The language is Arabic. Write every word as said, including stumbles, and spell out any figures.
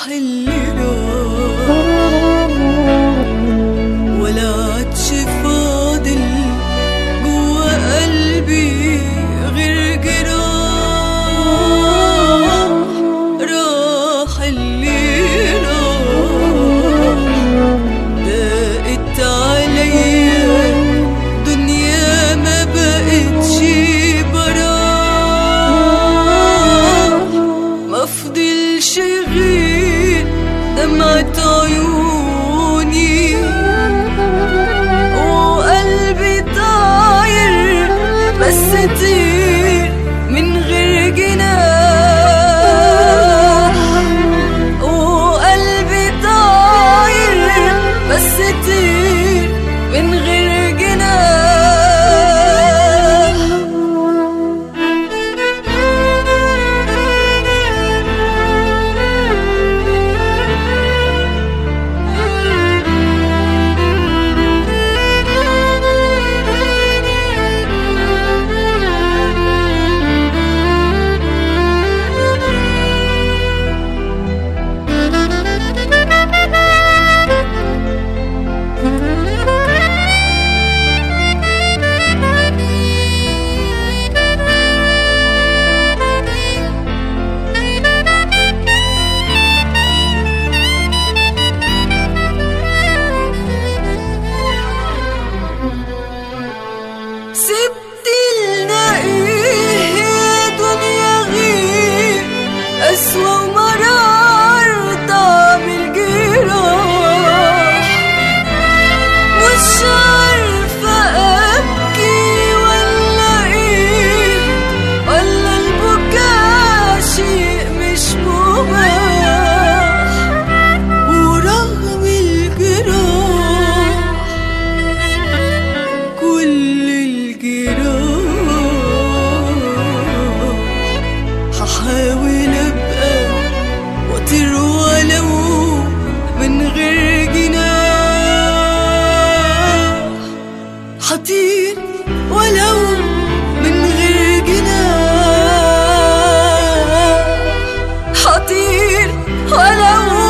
اللي راح ولا عادش فاضل جوا قلبي غير جراح. راح اللي راح ضاقت عليا دنيا ما بقتش براح. ما فضلش غير دمعة عيوني وقلبي طاير بس طير من غير جناح. وقلبي طاير بس طير من غير جناح. سبت لنا ايه يا دنيا غير قسوة ومرار طعم الجراح. مش عارفة ابكي ولا ايه ولا البكا شيء مش مباح. ورغم الجراح كل هحاول ابقى واطير ولو من غير جناح. هطير ولو من غير جناح. هطير ولو